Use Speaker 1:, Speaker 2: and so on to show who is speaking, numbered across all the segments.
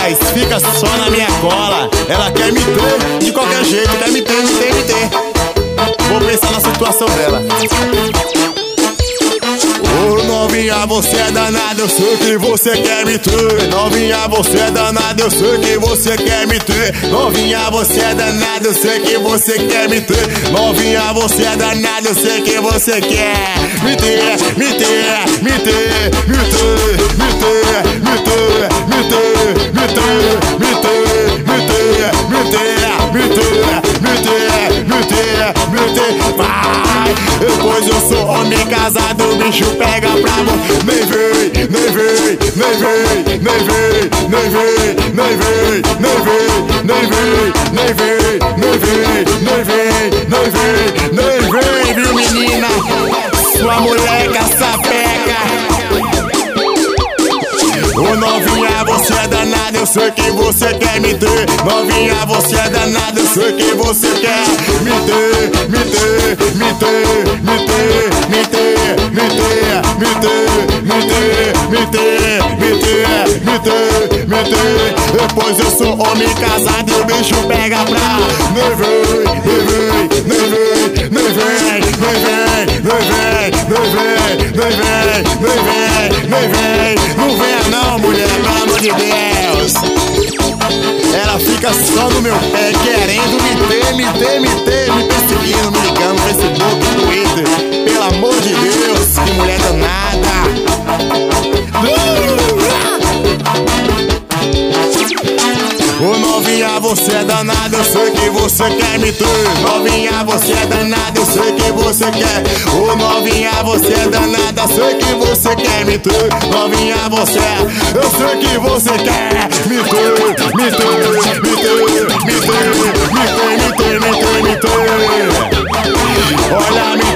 Speaker 1: rapaz, fica só na minha cola. Ela quer me ter de qualquer jeito, quer me ter. Vou pensar na situação dela. Ô novinha, você é danada, eu sei que você quer me ter. Novinha, você é danada, eu sei que você quer me ter. Novinha, você é danada, eu sei que você quer me ter. Novinha, você é danada, eu sei que você quer me ter. Vai, depois eu sou homem casado, o bicho pega pra você. Nem vem, viu menina? Sua moleca sapeca. Ô novinha, você é danada, eu sei que você quer me ter. Novinha, você é danada, eu sei que você quer me ter. Depois eu sou homem casado e o bicho pega pra. Não venha não, mulher, pelo amor de Deus. Ela fica só no meu pé, querendo me perseguindo, me ligando no Facebook, no Twitter. Pelo amor de Deus, que mulher danada. Ô novinha, você é danada, eu sei que você quer me ter. Novinha, você é danada, eu sei que você quer. Ô novinha, você é danada, sei que você quer me ter. Novinha, eu sei que você quer me ter. Olha, me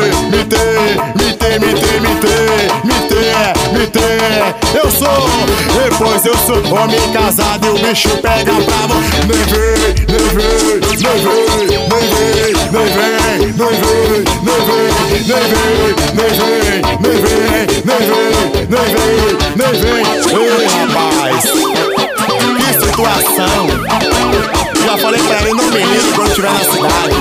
Speaker 1: ter. Eu sou, depois eu sou homem casado e o bicho pega pra você. Ei, rapaz, que situação. Já falei pra ele, não me liga quando estiver na cidade.